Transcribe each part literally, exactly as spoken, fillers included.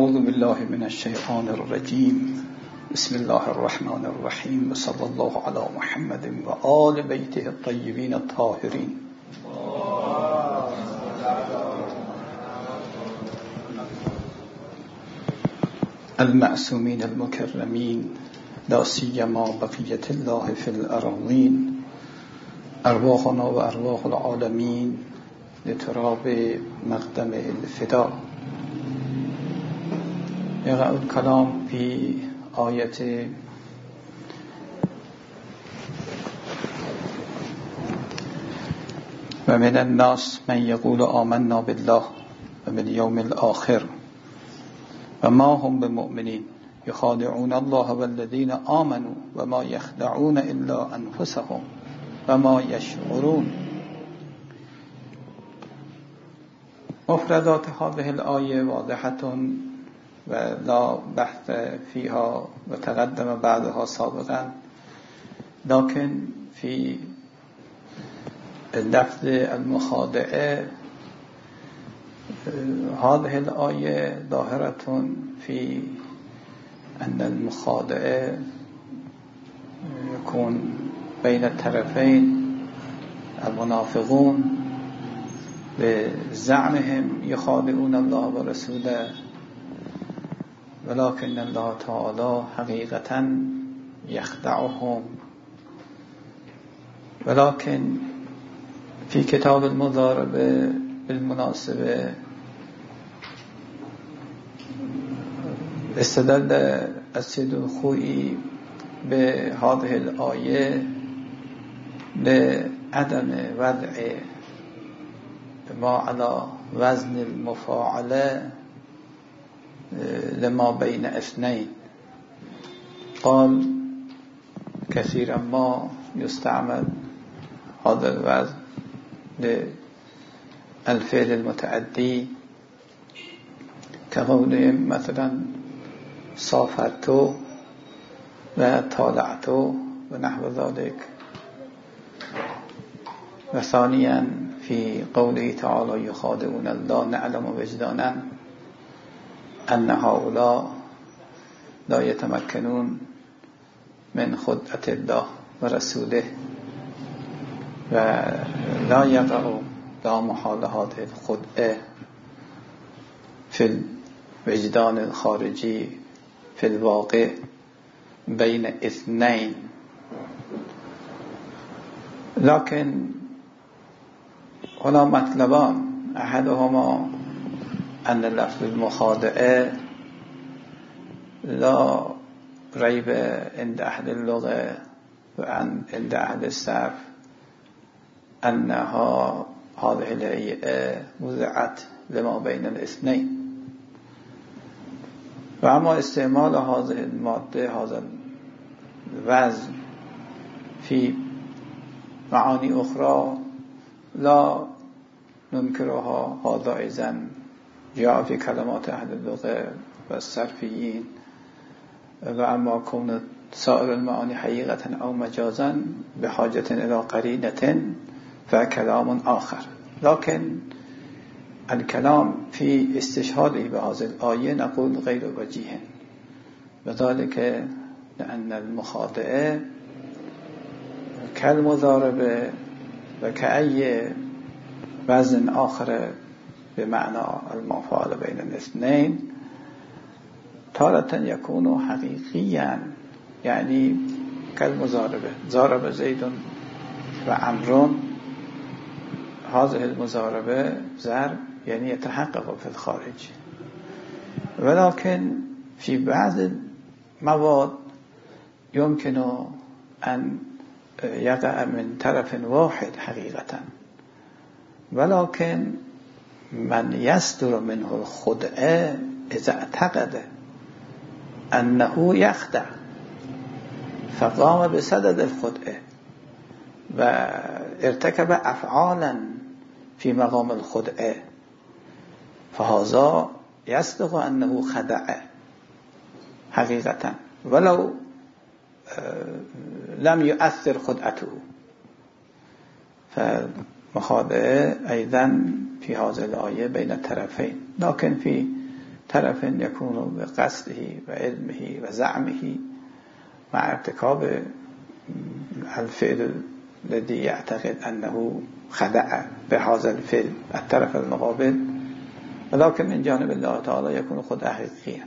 اعوذ بالله من الشیطان الرجیم. بسم الله الرحمن الرحیم و صلی الله علی محمد و آل بیته الطیبین الطاهرین. المعصومین المکرمین، لا سیما بقیة الله فی الارضین، ارواحنا و ارواح العالمین لتراب مقدم الفدا. يقع الكلام في آية ومن الناس من يقول آمنا بالله وباليوم الآخر وما هم بمؤمنين يخادعون الله والذين آمنوا وما يخدعون إلا أنفسهم وما يشعرون. مفردات هذه الآية واضحة ولا بحث فيها وتقدم بعدها سابقا، لكن في اللفظ المخادعة هذه الآية ظاهرة في أن المخادعة يكون بين الطرفين المنافقون بزعمهم يخادعون الله ورسوله، ولكن الله تعالى حقيقة يخدعهم. ولكن في كتاب المضاربة بالمناسبة استدل السيد الخوئي بهذه الآية لعدم وضع ما على وزن المفاعلة لما بين اثنين. قال كثيرا ما يستعمل هذا الوزن للفعل المتعدي كقولهم مثلا سافرت و طالعت ونحو ذلك. وثانيا في قوله تعالى يخادعون الله نعلم وجدانا أن هؤلاء لا يتمكنون من خدعة الله ورسوله ولا يقع لا محال هذه الخدعة في الوجدان الخارجي في الواقع بين اثنين. لكن هنا مطلبان، أحدهما أن لفظ المخادعة لا ريب عند أهل اللغة وعند أهل الصرف أنها هذه الهيئة وضعت لما بين الاثنين. وأما استعمال هذه المادة هذا الوزن في معاني أخرى لا ننكرها، هذا أيضا جاء في كلمات أهل اللغة والصرفيين. وأما كون سائر المعاني حقيقة أو مجازا بحاجة إلى قرينة فكلام آخر. لكن الكلام في استشهاده بهذه الآية نقول غير وجيه، وذلك لأن المخادعة كالمضاربة وكأي وزن آخر بمعنى المفاعل بين الاثنين تارة يكون حقيقيا، يعني كالمضاربة ضارب زيد وعمر، هذه المضاربة ضرب يعني يتحقق في الخارج. ولكن في بعض المواد يمكن أن يقع من طرف واحد حقيقة، ولكن من يصدر منه الخدعة إذا اعتقد أنه يخدع فقام بسدد الخدعة وارتكب أفعالا في مقام الخدعة، فهذا يصدق أنه خدع حقيقة ولو لم يؤثر خدعته. فمخادعة أيضا في هذه الآية بين الطرفين، لكن في طرف یکون به قصده و علمه و زعمه مع ارتکاب الفعل الذي يعتقد أنه خدع بهذا الفعل الطرف المقابل، ولكن من جانب الله تعالى يكون خود حقيقيا.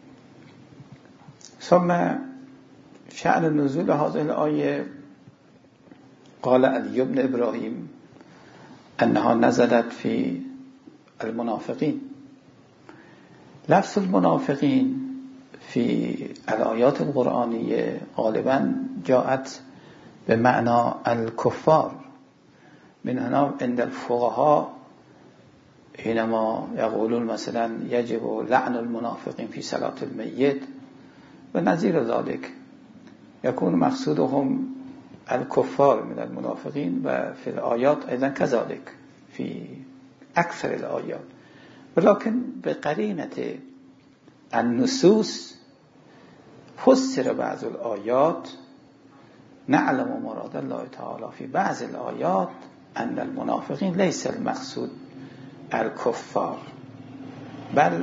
ثم شأن نزول هذه الآية قال علي بن إبراهيم أنها نزلت في المنافقين. لفظ المنافقين في الآيات القرآنية غالبا جاءت بمعنى الكفار. من هنا عند الفقهاء حينما يقولون مثلا يجب لعن المنافقين في صلاة الميت ونظير ذلك، يكون مقصودهم الكفار من المنافقين، وفي الآيات أيضا كذلك في أكثر الآيات. ولكن بقرينة النصوص فسر بعض الآيات. نعلم مراد الله تعالى في بعض الآيات أن المنافقين ليس المقصود الكفار، بل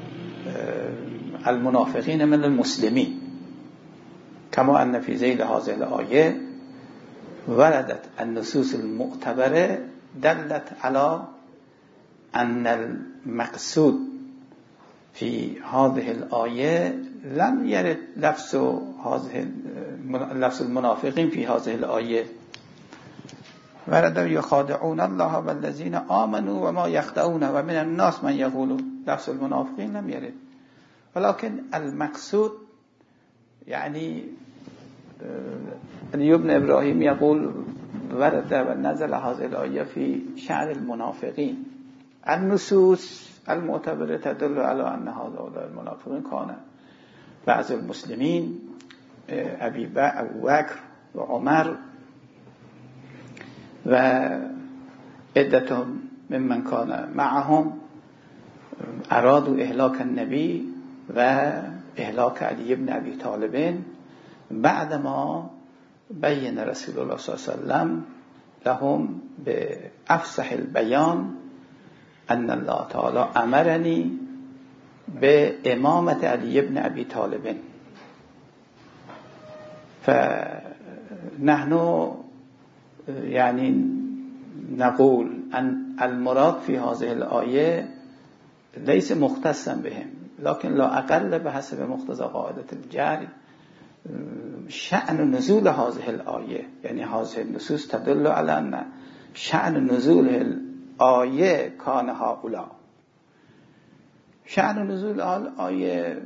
المنافقين من المسلمين، كما أن في ذيل هذه الآية وردت النصوص المعتبرة دلت على أن المقصود في هذه الآية لم يرد لفظ هذه لفظ المنافقين في هذه الآية. ورد يخادعون الله والذين آمنوا وما يخدعون ومن الناس من يقول. لفظ المنافقين لم يرد، ولكن المقصود يعني علي بن إبراهيم يقول ورد ونزل هذه الآية في شأن المنافقين. النصوص المعتبرة تدل على أن هؤلاء المنافقين كان بعض المسلمين أبي بكر وعمر وعدة ممن كان معهم أرادوا إهلاك النبي وإهلاك علي بن أبي طالب بعدما بين رسول الله صلى الله عليه وسلم لهم بأفصح البيان أن الله تعالى أمرني بإمامة علي بن أبي طالب. فنحن يعني نقول أن المراد في هذه الآية ليس مختصا بهم، لكن لا أقل بحسب مقتضى قاعدة الجري شأن نزول هذه الآية، يعني هذه النصوص تدل على أن شأن نزول الآية كان هؤلاء. شأن نزول الآية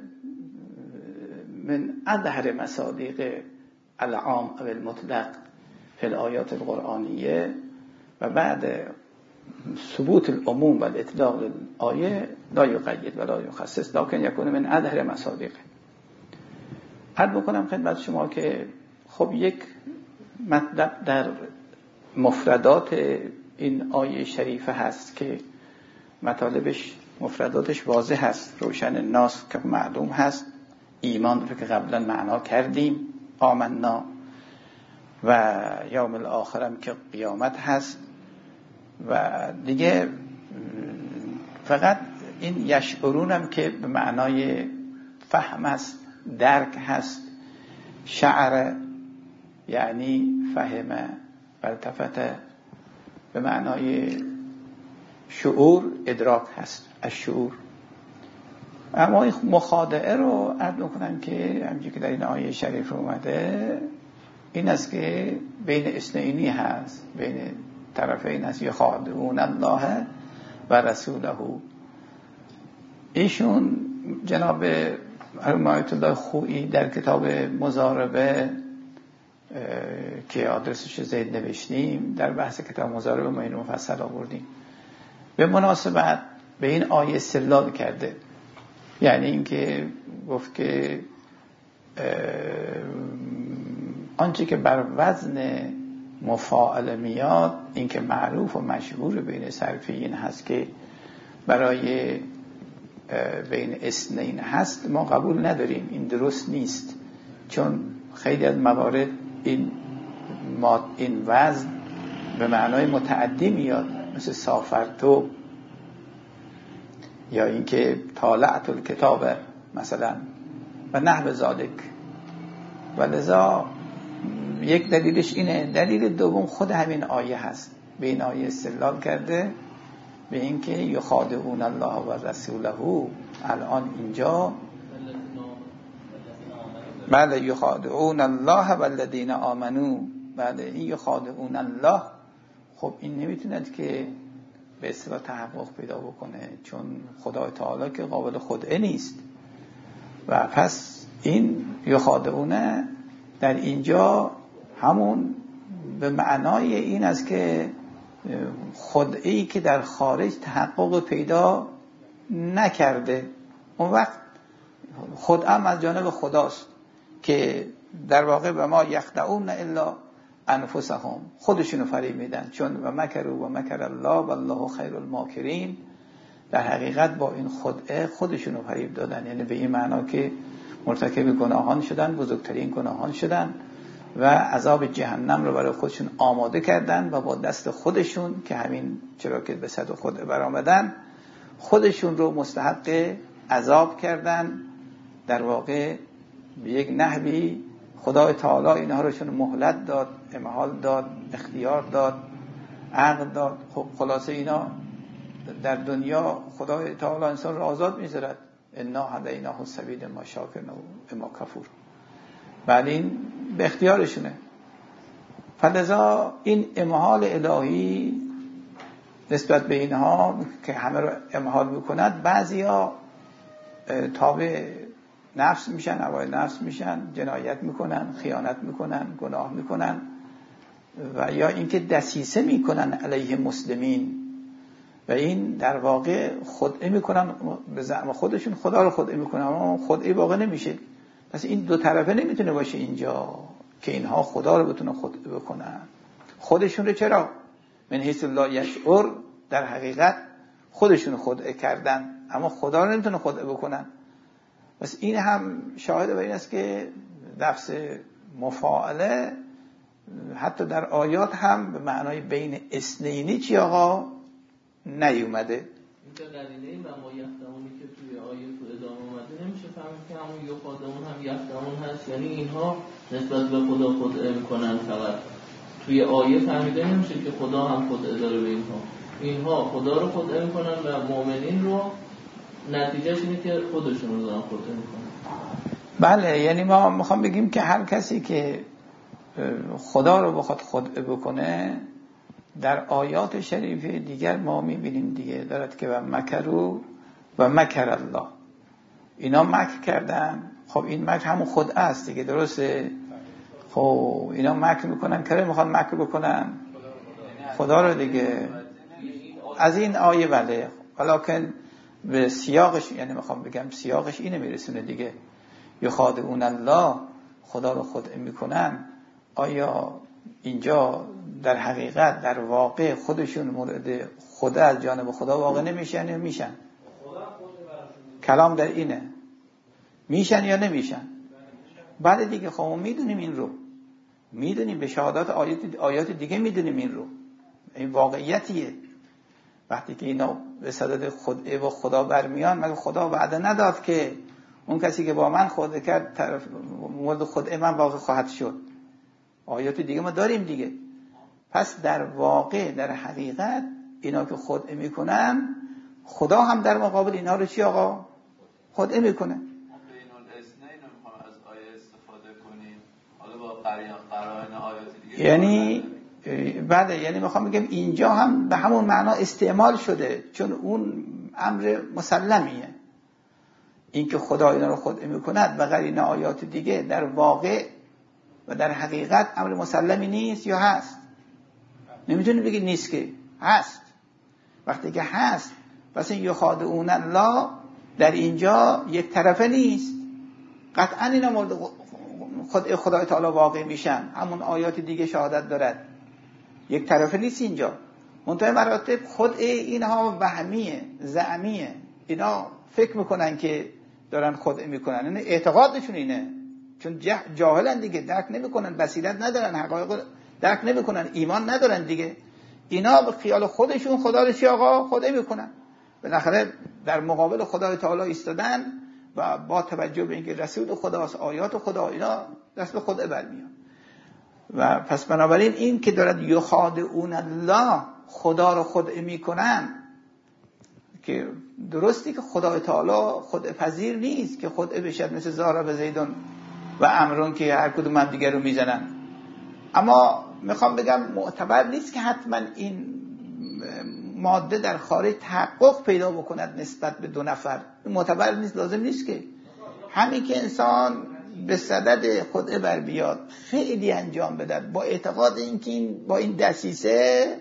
من أظهر مصادق العام أو المطلق في الآيات القرآنية، و بعد ثبوت العموم والإطلاق للآية لا يقيد ولا يخصص، لكن يكون من أظهر مصادقه. عرض بکنم خدمت شما که خب یک مطلب در مفردات این آیه شریفه هست که مطالبش مفرداتش واضح هست، روشن الناس که معلوم هست. ایمان رو که قبلا معنا کردیم، آمنا، و یوم الآخر هم که قیامت هست، و دیگه فقط این یشعرون هم که به معنای فهم است، درک هست. شعر یعنی فهم، والتفت به معنای شعور، ادراک هست، الشعور. اما این مخادعه رو عرض میکنم که همچنین که در این آیه شریف اومده این است که بین اثنینی هست، بین طرفین هست، یخادعون الله و رسوله. ایشون جناب آیت الله خویی در کتاب مضاربه که آدرسش زید نوشتیم، در بحث کتاب مضاربه ما اینو مفصل آوردیم، به مناسبت به این آیه استدلال کرده. یعنی اینکه گفت که آنچه که بر وزن مفاعل میاد، این که معروف و مشهور بین صرفیین هست که برای بین اثنین هست، ما قبول نداریم، این درست نیست. چون خیلی از موارد این این وزن به معنای متعدی میاد، مثل سافرتو، یا اینکه طالعت الکتاب مثلا و نحو ذالک. و لذا یک دلیلش اینه. دلیل دوم خود همین آیه هست. به این آیه استدلال کرده به اینکه یخادعون الله و رسوله. الان اینجا بله یخادعون الله و الذین آمنو. بله این یخادعون الله، خب این نمیتوند که به اصطلاح تحقق پیدا بکنه، چون خدای تعالی که قابل خدعه نیست. و پس این یخادعونه در اینجا همون به معنای این است که خدعه‌ای که در خارج تحقق پیدا نکرده. اون وقت خدعه از جانب خداست که در واقع به ما یخدعون الا انفسهم، خودشونو فریب میدن. چون و مکروا و مکر الله والله خیر الماکرین، در حقیقت با این خدعه خودشونو فریب دادن. یعنی به این معنا که مرتکب گناهان شدن، بزرگترین گناهان شدن و عذاب جهنم رو برای خودشون آماده کردن و با دست خودشون که همین چرا که به صد خود برآمدن خودشون رو مستحق عذاب کردن. در واقع به یک نحوی خدای تعالی اینها رو چون مهلت داد، امهال داد، اختیار داد، عقل داد. خب خلاصه اینا در دنیا خدای تعالی انسان رو آزاد میذارد. انا هدیناه السبیل اما شاکر و اما کفور. بعد این به اختیارشونه. فلذا این امهال الهی نسبت به اینها که همه رو امهال میکند، بعضیا تابع نفس میشن، هوای نفس میشن، جنایت میکنن، خیانت میکنن، گناه میکنن و یا اینکه دسیسه میکنن علیه مسلمین و این در واقع خدعه میکنن به زعم خودشون، خدا رو خدعه میکنن اما خدعه واقع نمیشه. پس این دو طرفه نمیتونه باشه اینجا که اینها خدا رو بتونه خدعه بکنن. خودشون رو چرا؟ من حیث لا یشعر، در حقیقت خودشون خدعه کردن اما خدا رو نمیتونه خدعه بکنن. پس این هم شاهد بر این است که لفظ مفاعله حتی در آیات هم به معنای بین اثنینی چی آقا نیومده. اینجا قرینه این و ما یخدعونی که توی آیه تو ادامه اومده نمیشه فهمید که همون یخادعون هم یخدعون هست، یعنی اینها نسبت به خدا خدعه میکنن فقط. توی آیه فهمیده نمیشه که خدا هم خدعه داره به اینها. اینها خدا رو خدعه میکنن و مؤمنین رو نتیجهش اینه که خودشون رو دارن خدعه میکنن. بله، یعنی ما میخوام بگیم که هر کسی که خدا رو بخواد خدعه بکنه در آیات شریفه دیگر ما میبینیم دیگه دارد که و مکرو و مکر الله، اینا مکر کردن. خب این مکر همون خدعه است دیگه، درسته؟ خب اینا مکر میکنن، کره میخوان مکر بکنن خدا رو دیگه. از این آیه بله، ولیکن به سیاقش، یعنی میخوام بگم سیاقش اینه میرسونه دیگه، یخادعون الله، خدا رو خدعه میکنن. آیا اینجا در حقیقت در واقع خودشون مورد خدا از جانب خدا واقع نمیشن یا میشن؟ کلام در اینه میشن یا نمیشن؟ بله دیگه، خب ما میدونیم این رو، میدونیم به شهادات آیات آیات دیگه میدونیم این رو، این واقعیتیه. وقتی که اینا به صدد خدعه و خدا برمیان، مگه خدا وعده نداد که اون کسی که با من خدعه کرد طرف مورد خدعه من واقع خواهد شد؟ آیات دیگه ما داریم دیگه. پس در واقع در حقیقت اینا که خدعه میکنن خدا هم در مقابل اینا رو چی آقا؟ خدعه میکنه. یعنی بله، یعنی میخوام بگم اینجا هم به همون معنا استعمال شده، چون اون امر مسلمیه، این که خدا اینا رو خدعه میکند و غیر این آیات دیگه در واقع و در حقیقت امر مسلمی نیست یا هست؟ نمیتونی بگی نیست، که هست. وقتی که هست پس این یخادعون الله در اینجا یک طرفه نیست، قطعا اینا مورد خدای خدای تعالی واقع میشن، همون آیات دیگه شهادت دارد، یک طرفه نیست اینجا. منتهی مراتب خدای اینها وهمیه، زعمیه، اینا فکر میکنن که دارن خدعه میکنن، یعنی اعتقادشون اینه، چون جاهلن دیگه، درک نمیکنن، بصیرت ندارن، حقایق درک نمیکنن، ایمان ندارن دیگه. اینا به خیال خودشون خدا رو چی آقا خدعه میکنن. بالاخره در مقابل خدای تعالی ایستادن و با توجه به اینکه رسول خداست، آیات خدا، اینا دست به خود برمیاد. و پس بنابراین این که دارد یخادعون الله، خدا رو خدعه میکنن، که درستی که خدای تعالی خدعه پذیر نیست که خدعه بشد مثل زارا و زیدون و امرون که هر کدوم هم دیگر رو میزنن، اما میخوام بگم معتبر نیست که حتما این ماده در خارج تحقق پیدا بکند نسبت به دو نفر. معتبر نیست، لازم نیست که همین که انسان به صدد خدعه بر بیاد، فعلی انجام بدد با اعتقاد اینکه این با این دسیسه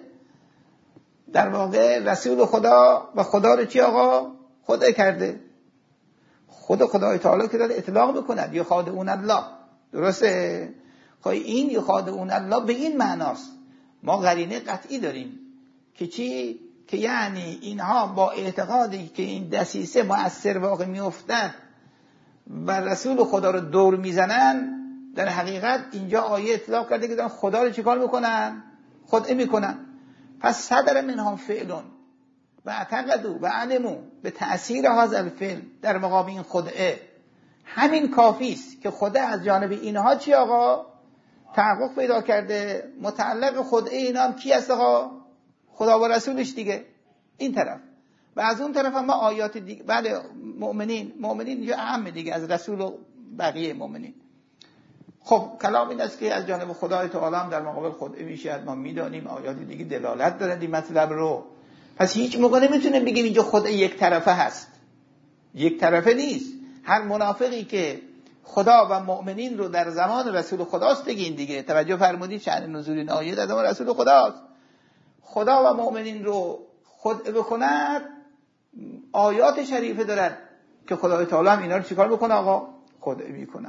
در واقع رسول خدا و خدا رو چی آقا خدعه کرده، خود خدای تعالی که داره اطلاق بکند یخادعون الله. درسته؟ خب این یخادعون الله به این معناست. ما قرینه قطعی داریم که چی؟ که یعنی اینها با اعتقادی که این دسیسه مؤثر واقع میافتد و رسول خدا رو دور میزنن، در حقیقت اینجا آیه اطلاق کرده که دارن خدا رو چیکار میکنن؟ خدعه میکنن. پس صدر منهم فعلون و اعتقدوا و علموا به تأثیر هذا الفعل در مقابل این خدعه، همین کافی است که خدا از جانب اینها چی آقا تحقق پیدا کرده. متعلق خدعه اینا هم کی است آقا؟ خدا و رسولش دیگه. این طرف و از اون طرف هم ما آیات دیگه، بله مؤمنین مؤمنین اینجا اهم دیگه از رسول و بقیه مؤمنین. خب کلام این است که از جانب خدای تعالی هم در مقابل خدعه میشه، ما میدانیم آیات دیگه دلالت دارن این مطلب رو. پس هیچ موقع نمیتونیم بگیم اینجا خدعه یک طرفه هست، یک طرفه نیست. هر منافقی که خدا و مؤمنین رو در زمان رسول خداست بگین دیگه. توجه فرمودید شأن نزول این آیه در زمان رسول خداست. خدا و مؤمنین رو خدعه بکند، آیات شریفه دارد که خدای تعالی هم اینا رو چیکار بکنه آقا؟ خدعه میکنه.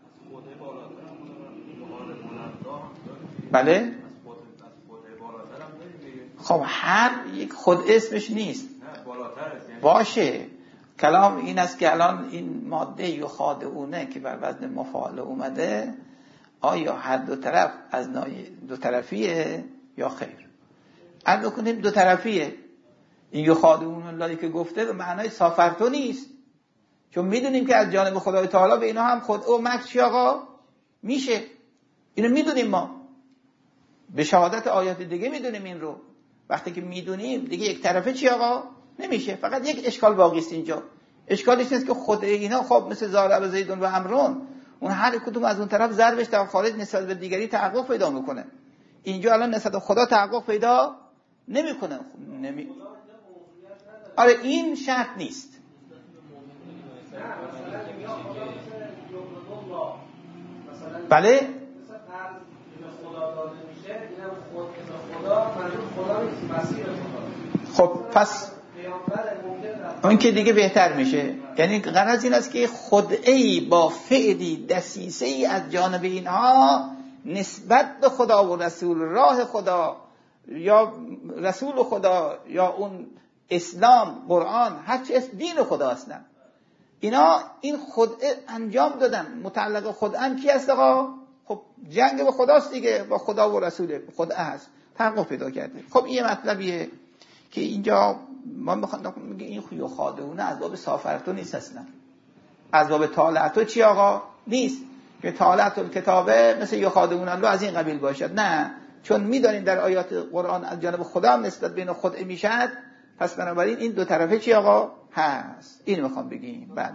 بله؟ خب هر یک خدعه اسمش نیست. باشه. کلام این است که الان این ماده یخادعونه که بر وزن مفاعل اومده، آیا هر دو طرف از نوع دو طرفیه یا خیر؟ عرض کنیم دو طرفیه. این یخادعون اللهی که گفته به معنای سافرتو نیست، چون میدونیم که از جانب خدای تعالی به اینا هم خدعه و مکر چی آقا میشه. اینو میدونیم، ما به شهادت آیات دیگه میدونیم این رو. وقتی که میدونیم دیگه یک طرفه چی آقا نمیشه. فقط یک اشکال باقی است اینجا. اشکالش نیست که خود اینا خب مثل زارع و زیدون و امرون، اون هر کدوم از اون طرف ضربش در خارج نسبت به دیگری تحقق پیدا میکنه. اینجا الان نسبت به خدا تحقق پیدا نمیکنه. نمی... آره این شرط نیست. بله خب پس اون که دیگه بهتر میشه. یعنی غرض این است که خدعه‌ای با فعلی دسیسه‌ای از جانب اینها نسبت به خدا و رسول، راه خدا یا رسول خدا یا اون اسلام، قرآن، هر چی اسم دین خدا هستن، اینا این خدعه انجام دادن. متعلق خدعه هم کی هست آقا؟ خب جنگ با خداست دیگه، با خدا و رسول خدعه هست، تحقق پیدا کرده. خب این مطلبیه که اینجا ما میخوام میگه این خوی خادعونه از باب سافرتو نیست اصلا، از باب طالعتو چی آقا نیست که طالعت الکتابه مثل یخادعون الله از این قبیل باشد. نه، چون میدانیم در آیات قرآن از جانب خدا هم نسبت بین خدعه میشد. پس بنابراین این دو طرفه چی آقا هست. این میخوام بگیم. بله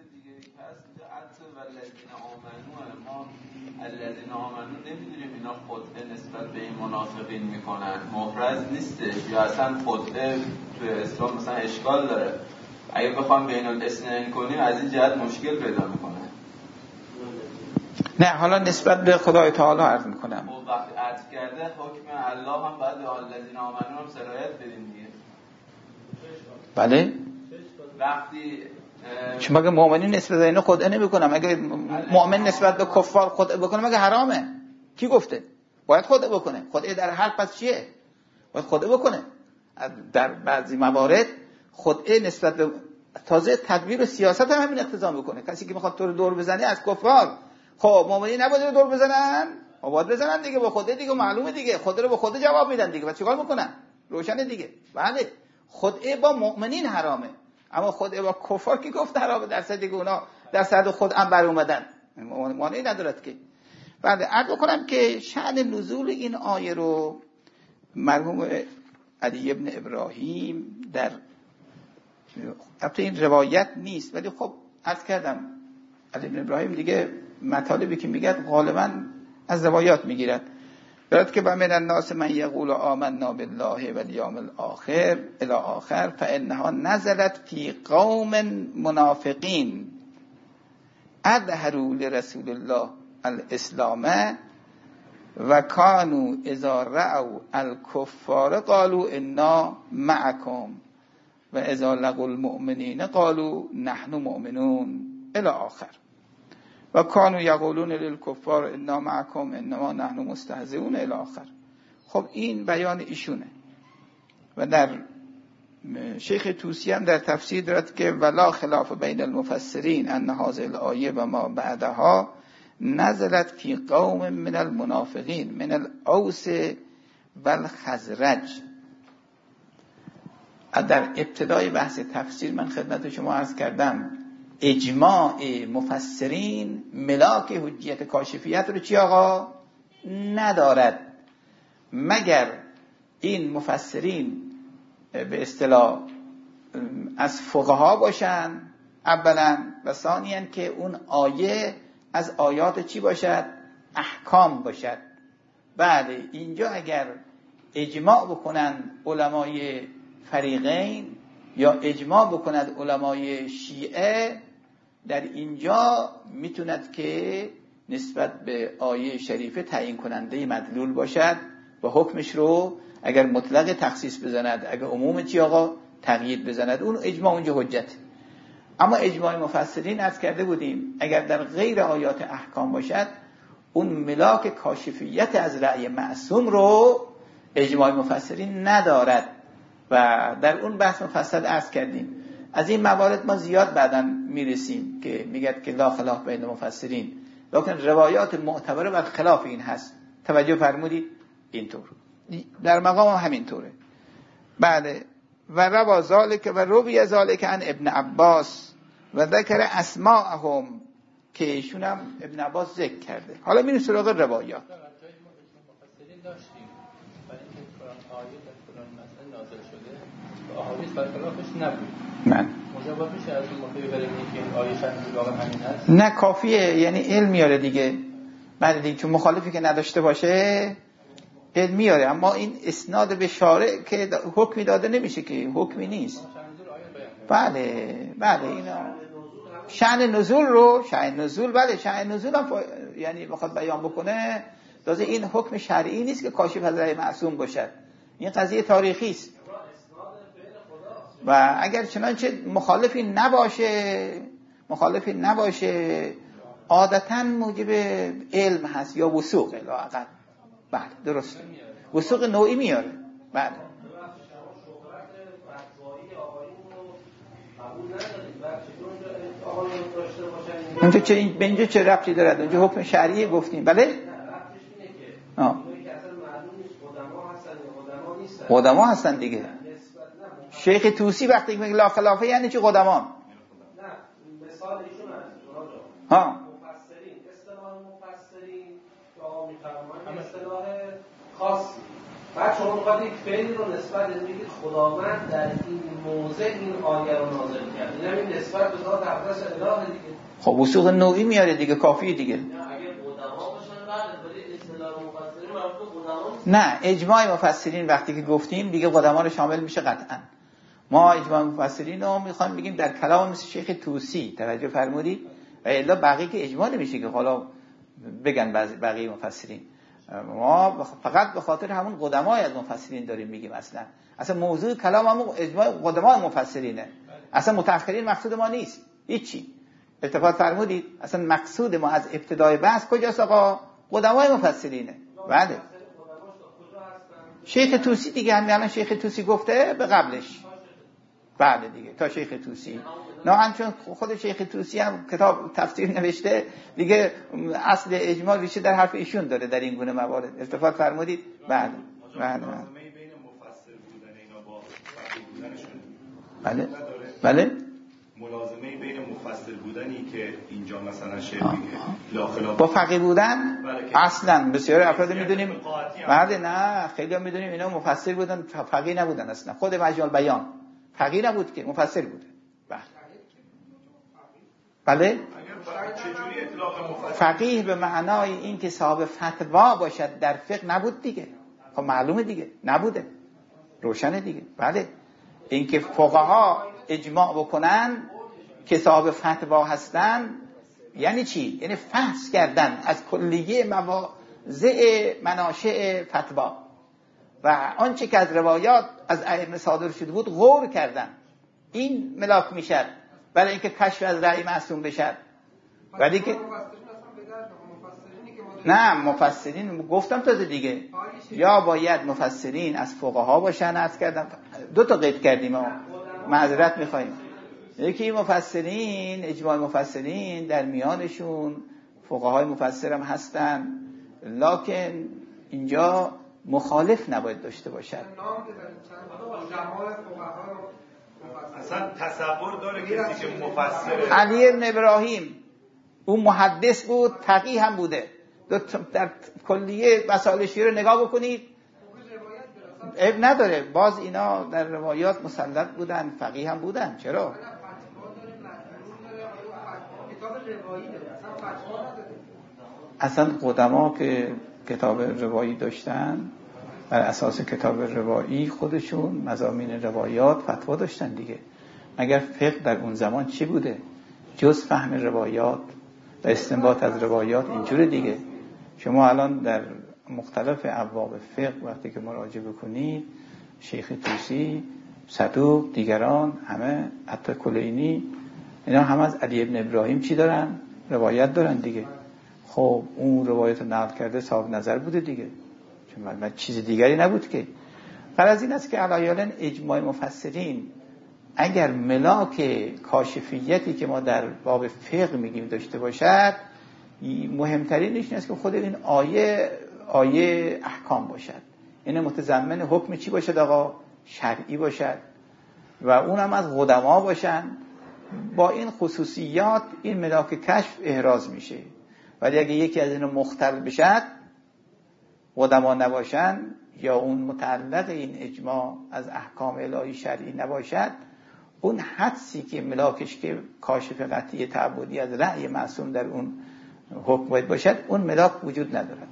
الذین آمنو نمیدونیم اینا خدعه نسبت به این منافقین میکنن، محرز نیستش یا اصلا خدعه تو اسلام مثلا اشکال داره. اگه بخوام بین الاثنین کنیم از این جهت مشکل پیدا میکنه. نه حالا نسبت به خدای تعالی عرض میکنم. خب وقتی عطف کرده حکم الله هم باید به الذین آمنو هم سرایت بدیم دیگه. بله وقتی چون مگه مؤمنین نسبت به اینا خدعه نمیکنن؟ مگه مؤمن نسبت به کفار خدعه بکنه مگه حرامه؟ کی گفته؟ باید خدعه بکنه. خدعه در حق پس چیه؟ باید خدعه بکنه. در بعضی موارد خدعه نسبت به تازه تدبیر و سیاست هم همین اقتضا میکنه. کسی که میخواد تو رو دور بزنه از کفار، خب مؤمنین نباید دور بزنن؟ باید بزنن دیگه، با خدعه دیگه معلومه دیگه. خدعه رو به خدعه جواب میدن دیگه. بعد چیکار میکنن؟ روشنه دیگه. بله خدعه با مؤمنین حرامه، اما خود با کفار که گفت حرام، در صد دیگه اونا در صد خود هم بر اومدن، مانعی ندارد که. بعد عرض بکنم که شأن نزول این آیه رو مرحوم علی ابن ابراهیم در البته این روایت نیست ولی خب عرض کردم علی ابن ابراهیم دیگه مطالبی که میگه غالبا از روایات میگیرد. برات که من الناس من یقول آمنا بالله والیوم الاخر الی آخر فانها نزلت فی قوم منافقین اظهروا لرسول الله الاسلام و کانوا اذا رأوا الکفار قالوا انا معکم و اذا لقوا المؤمنین قالوا نحن مؤمنون الی آخر و کانوا یقولون للکفار انا معکم انما نحن مستهزئون الی آخر. خب این بیان ایشونه. و در شیخ طوسی هم در تفسیر دارد که ولا خلاف بین المفسرین ان هذه الآیه و ما بعدها نزلت فی قوم من المنافقین من الاوس و الخزرج. در ابتدای بحث تفسیر من خدمت شما عرض کردم اجماع مفسرین ملاک حجیت کاشفیت رو چی آقا ندارد، مگر این مفسرین به اصطلاح از فقها باشن اولا و ثانیاً که اون آیه از آیات چی باشد؟ احکام باشد. بله اینجا اگر اجماع بکنن علمای فریقین یا اجماع بکند علمای شیعه، در اینجا میتوند که نسبت به آیه شریفه تعیین کننده مدلول باشد و حکمش رو اگر مطلق تخصیص بزند، اگر عموم چی آقا تقیید بزند، اون اجماع اونجا حجت. اما اجماع مفسرین از کرده بودیم اگر در غیر آیات احکام باشد اون ملاک کاشفیت از رأی معصوم رو اجماع مفسرین ندارد و در اون بحث مفصل عرض کردیم. از این موارد ما زیاد بعداً میرسیم که میگد که لا خلاف بین مفسرین، لیکن روایات معتبره و خلاف این هست. توجه فرمودید؟ اینطور در مقام همینطوره. بعد و روا ذالک و روی ذالک عن ابن عباس و ذکر اسماءهم که ایشون هم ابن عباس ذکر کرده. حالا میریم سراغ روایات. احادیث برخلافش نبود. من مجابات میشه از این موضوع بریم که این آیه شرط واقعا همین هست؟ نه کافیه، یعنی علم میاره دیگه. بعد دیگه چون مخالفی که نداشته باشه علم میاره، اما این اسناد به شارع که حکمی داده نمیشه که حکمی نیست. بله بله اینا شأن نزول رو شأن نزول بله شأن نزول هم فا... یعنی بخواد بیان بکنه تازه این حکم شرعی نیست که کاشف از رأی معصوم باشد، این قضیه تاریخی است و اگر چنانچه مخالفی نباشه مخالفی نباشه عادتاً موجب علم هست یا وثوق لااقل. بله درسته، وثوق نوعی میاره. بله اونجا چه این به اینجا چه ربطی دارد؟ اونجا حکم شرعی گفتیم. بله آه قدما هستن دیگه. شیخ طوسی وقتی میگه لا خلافه یعنی چی قدما؟ نه مثال ایشون هست ها مفسرین، اصطلاح مفسرین که آقا میفرمایند اصطلاح خاصی. بعد شما میخواد یک فعلی رو نسبت بگید خداوند در این موضع این آیه رو نازل کرد، این همین نسبت به ذات اقدس اله دیگه. خب وثوق نوعی میاره دیگه، کافیه دیگه. اگه قدما باشن بعد ولی اصطلاح مفسرین مربوط قدما نه اجماع مفسرین وقتی که گفتیم دیگه قدما رو شامل میشه قطعا. ما اجماع مفسرین رو میخوایم بگیم در کلام مثل شیخ طوسی، توجه فرمودید؟ و الا بقیه که اجماع نمیشه که حالا بگن بقیه مفسرین. ما فقط به خاطر همون قدمای از مفسرین داریم میگیم. اصلا اصلا موضوع کلام همون اجماع قدمای مفسرینه، اصلا متأخرین مقصود ما نیست هیچی. التفات فرمودید؟ اصلا مقصود ما از ابتدای بحث کجاست آقا؟ قدمای مفسرینه. بله شیخ طوسی دیگه، همین الان شیخ طوسی گفته به قبلش. بله دیگه تا شیخ طوسی. نه چون خود شیخ طوسی هم کتاب تفسیر نوشته دیگه، اصل اجماع ریشه در حرف ایشون داره در این گونه موارد. التفات فرمودید؟ بله بله بله بین مفسر بودن اینا با فقیه بودنشون بله بله ملازمه بین مفسر بودنی که اینجا مثلا شیخ میگه لا خلاف با فقیه بودن اصلا بسیار افراد میدونیم بعد نه خیلی هم میدونیم اینا مفسر بودن فقیه نبودن اصلا. خود مجموع البیان فقیه نبود که مفسر بوده. بله فقیه به معنای این که صاحب فتوا باشد در فقه نبود دیگه. خب معلومه دیگه نبوده، روشنه دیگه. بله این که فقها اجماع بکنن که صاحب فتوا هستن یعنی چی؟ یعنی فحص کردن از کلیه مواضع مناشئ فتوا و آنچه که از روایات از ائمه صادر شده بود غور کردن. این ملاک میشد برای اینکه کشف از رأی معصوم بشد. ولی که نه مفسرین گفتم تازه دیگه یا باید مفسرین از فقها باشن. عرض کردم دو تا قید کردیم ما معذرت میخوایم. یکی مفسرین اجماع مفسرین در میانشون فقهای مفسر هم هستن، لکن اینجا مخالف نباید داشته باشد. اصلا تصور داره کسی که مفسر علی بن ابراهیم اون محدث بود، فقیه هم بوده. در کلیه مسائل شیعه رو نگاه بکنید عیب نداره، باز اینا در روایات مسلط بودن، فقیه هم بودن. چرا؟ اصلا قدما که کتاب روایی داشتن بر اساس کتاب روایی خودشون مضامین روایات فتوا داشتن دیگه. مگر فقه در اون زمان چی بوده جز فهم روایات و استنباط از روایات؟ اینجوره دیگه. شما الان در مختلف ابواب فقه وقتی که مراجعه بکنید شیخ طوسی، صدوق، دیگران همه، حتی کلینی، اینا هم از علی ابن ابراهیم چی دارن؟ روایت دارن دیگه. خب اون روایت رو نقل کرده صاحب نظر بوده دیگه، چون من چیز دیگری نبود که. غرض این است که علایالن اجماع مفسرین اگر ملاک کاشفیتی که ما در باب فقه میگیم داشته باشد، مهمترینش این است که خود این آیه آیه احکام باشد. این متضمن حکم چی باشد آقا؟ شرعی باشد و اونم از قدما باشن. با این خصوصیات این ملاک کشف احراز میشه. ولی اگه یکی از اینو مختل بشد، قدما نباشن یا اون متعلق این اجماع از احکام الهی شرعی نباشد، اون حدسی که ملاکش که کاشف قطعی تعبدی از رأی معصوم در اون حکم باید باشد، اون ملاک وجود ندارد.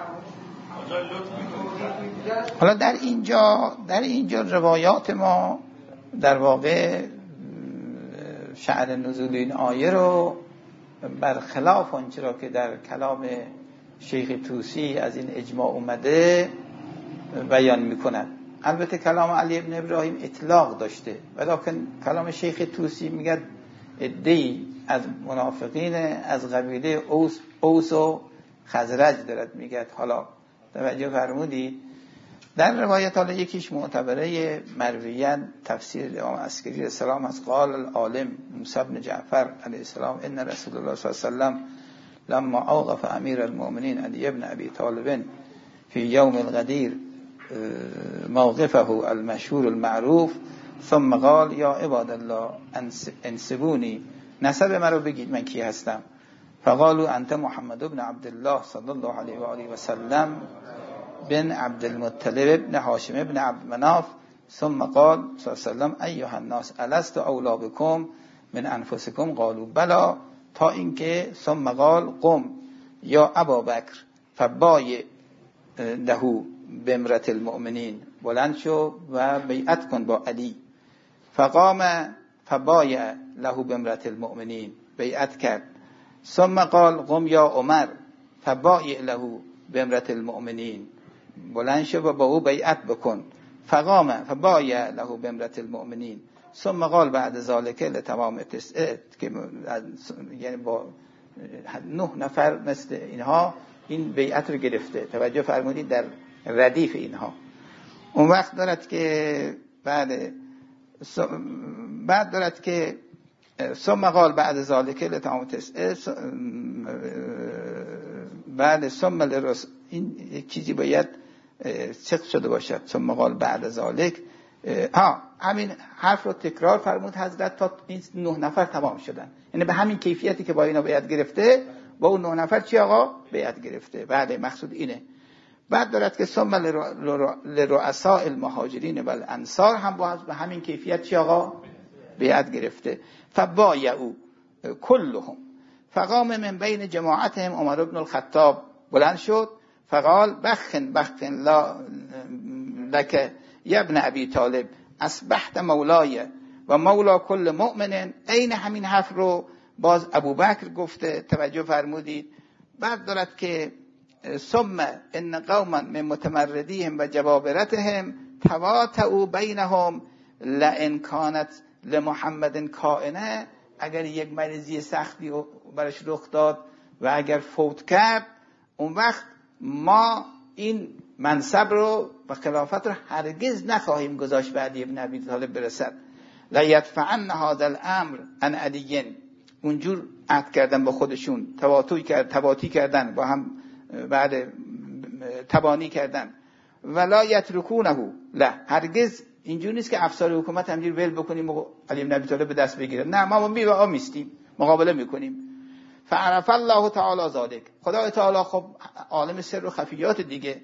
حالا در اینجا در اینجا روایات ما در واقع شأن نزول این آیه رو برخلاف آنچه را که در کلام شیخ طوسی از این اجماع اومده بیان میکنند. البته کلام علی ابن ابراهیم اطلاق داشته، ولیکن کلام شیخ طوسی میگه عده‌ای از منافقین از قبیله اوس, اوس و خزرج دارد میگه. حالا توجه فرمودید در روایت حالا یکیش معتبره مرویان تفسیر امام عسکری السلام از قال العالم موسی بن جعفر علیه السلام ان رسول الله صلی الله علیه و سلم لما اوقف امیر المؤمنین علی ابن ابی طالب فی یوم الغدیر موقفه المشهور المعروف ثم قال یا عباد الله انسبونی، نسب مرا بگید من کی هستم. فقالوا انت محمد بن عبد الله صلی الله علیه و آله و سلم بن عبد المطلب بن هاشم بن عبد مناف. ثم قال صلی الله علیه و سلم ایها الناس الست اولا بكم من انفسکم قالوا بلا، تا اینکه ثم قال قم یا ابا بکر فبایع له بامرأة المؤمنین، بلند شو و بیعت کن با علی. فقام فبایع له بامرأة المؤمنین، بیعت کرد. ثم قال قم یا عمر فبایع له بامرأة المؤمنین، بلند شو و با او بیعت بکن. فقام فبایع له بامرأة المؤمنین. ثم قال بعد ذلك لتمام تسعه، که یعنی با نه نفر مثل اینها این بیعت رو گرفته. توجه فرمودید در ردیف اینها. اون وقت دارد که بعد بعد دارد که ثم قال بعد ذلك لتمام تسعه، بعد ثم لرس، این یک چیزی باید چک شده باشد. ثم قال بعد ذلك ها همین حرف رو تکرار فرمود حضرت تا این نه نفر تمام شدن. یعنی به همین کیفیتی که با اینا بیعت گرفته با اون نه نفر چی آقا بیعت گرفته. بعد مقصود اینه. بعد دارد که ثم لرؤساء المهاجرین و الانصار هم باز به همین کیفیت چی آقا بیعت گرفته. فبایعوا كلهم فقام من بین جماعتهم عمر بن الخطاب بلند شد فقال بخن بخن لا لك یا ابن ابی طالب اصبحت مولای و مولا کل مؤمن. عین همین حرف رو باز ابوبکر گفته. توجه فرمودید. بعد دارد که ثم ان قوما من متمردیهم و جبابرتهم تواتؤوا بینهم لئن كانت لمحمد کائنه. اگر یک مریضی سختی برش رخ داد و اگر فوت کرد اون وقت ما این منصب رو و خلافت رو هرگز نخواهیم گذاشت به علی بن ابی طالب برسد. لا یدفعن هذا الامر عن علی. اونجور عهد کردن با خودشون، تواطی کرد تواطی کردن با هم، بعد تبانی کردن. ولا یترکونه لا. هرگز اینجور نیست که افسار حکومت همجوری ول بکنیم و علی بن ابی طالب به دست بگیره. نه، ما ما میستیم، مقابله میکنیم. فعرف الله تعالی ذلک. خدا تعالی خب عالم سر و خفیات دیگه.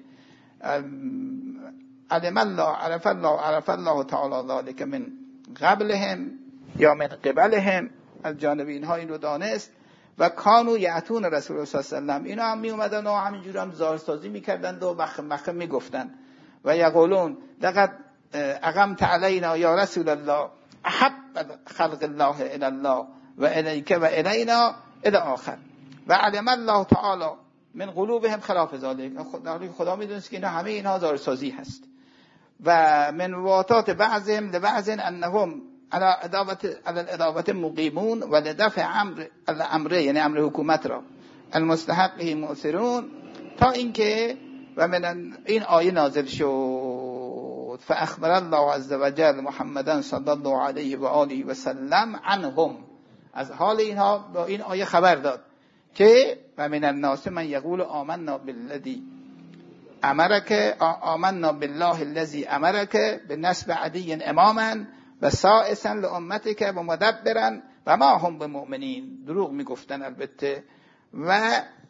علم الله عرف الله عرف الله تعالی ذلک من قبلهم یا من قبلهم. از جانب اینها این رو دانست. و کانو یعتون رسول الله صلی الله علیه و سلم. اینا هم می اومدن و همینجوری هم ظاهرسازی میکردند و مخ مخ میگفتن و یقولون لقد اقمت علینا یا رسول الله احب خلق الله الی الله و الیک و الینا الی آخر. و علم الله تعالی من قلوبهم خلاف ذلک. خدا خدا میدونست که اینا همه اینها ظاهرسازی هست. و من واتات بعضهم لبعض انهم على ادابت على الادابت مقیمون و لدفع امر الامر، یعنی امر حکومت را المستحقه مؤثرون. تا اینکه و من این آیه نازل شد فاخبر الله عز وجل محمدا صلی الله علیه و آله و سلم عنهم. از حال اینها با این آیه خبر داد که و من الناس من یقول آمنا بالذی امرک آمنا بالله الذی امرک بنصب علی اماما و سائسا لامتک و مدبرا و ما هم بمؤمنین. دروغ میگفتن البته. و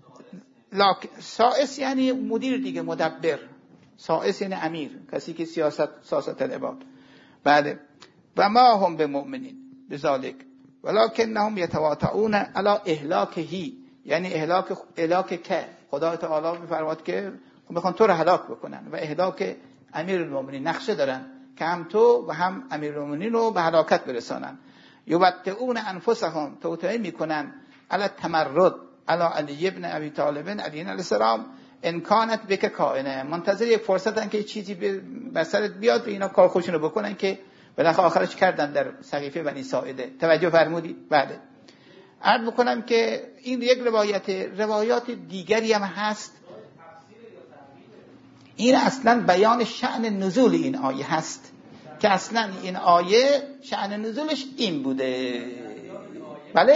سائس یعنی مدیر دیگه، مدبر. سائس یعنی امیر، کسی که سیاست سیاست العباد. بعد و ما هم بمؤمنین بذالک ولکنهم یتواطؤون علی اهلاکه، یعنی اهلاک اهلاک که خدا تعالی میفرماد که میخوان تو رو هلاک بکنن و اهلاک امیرالمومنین نقشه دارن که هم تو و هم امیرالمومنین رو به هلاکت برسانن. یبتئون انفسهم، توطئه میکنن علی التمرد علی علی ابن ابی طالب علیه السلام ان کانت بک کائنه. منتظر یک فرصتن که چیزی بر سرت بیاد و اینا کار خودشون رو بکنن که بالاخره آخرش کردن در سقیفه بنی ساعده. توجه فرمودید؟ بعد عرض بکنم که این یک روایت، روایات دیگری هم هست. این اصلا بیان شأن نزول این آیه هست که اصلا این آیه شأن نزولش این بوده. بله؟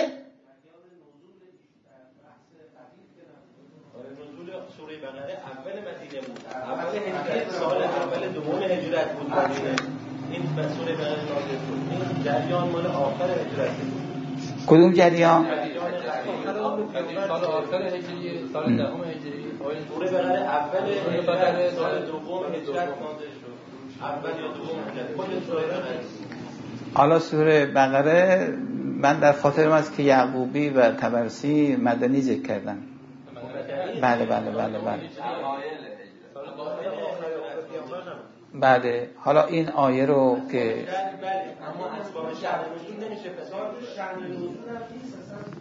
نزول سوره بقره اول مدینه بود. اول هجرت، سال اول دوم هجرت بود مدینه. این سوره بقره نازل شد. این جریان مال آخر هجرت بود. کدوم جریان؟ سال آخر هجری، سال دهم هجری. سوره بقره اول هجرت، سال دوم هجرت نازل شد. اول یا دوم هجرت. کل سوره بقره. حالا سوره بقره من در خاطرم است که یعقوبی و طبرسی مدنی ذکر کردن. بله بله بله بله. بله. حالا این آیه رو که اما اسباب شأن نزول نمیشه فساد شأن نزول نیست،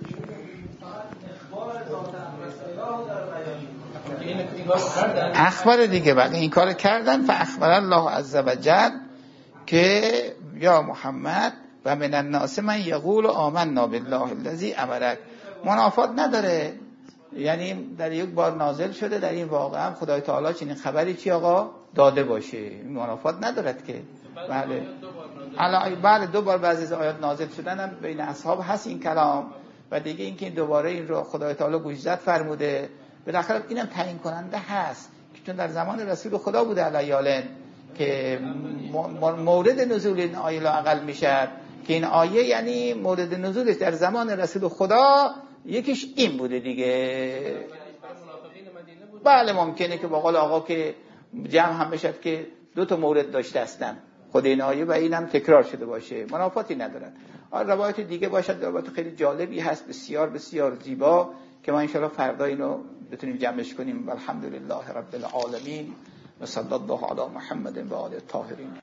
اصلا اخبار دیگه. بعد این کار کردن فاخبر الله عز وجل که یا محمد و من الناس من یقول آمنا بالله الذی امرک. منافات نداره، یعنی در یک بار نازل شده در این واقعه هم خدای تعالی چنین خبری چی آقا داده باشه، منافات ندارد که. بله علاوه بر دو بار بعضی از آیات نازل شدن هم بین اصحاب هست این کلام. و دیگه اینکه دوباره این رو خدای تعالی گوشزد فرموده، بالاخره اینم تعیین کننده هست که چون در زمان رسول خدا بوده علیالن که مورد نزول این آیه لااقل میشه که این آیه یعنی مورد نزولش در زمان رسول خدا یکیش این بوده دیگه. بله ممکنه که با قول آقا که جمع هم بشد که دو تا مورد داشته هستن خود این آیه و اینم تکرار شده باشه، منافاتی ندارن. روایت دیگه باشد، روایت خیلی جالبی هست، بسیار بسیار زیبا که ما انشاءالله فردا اینو بتونیم جمعش کنیم. الحمدلله رب العالمین و صلی الله علی محمد و آله الطاهرین.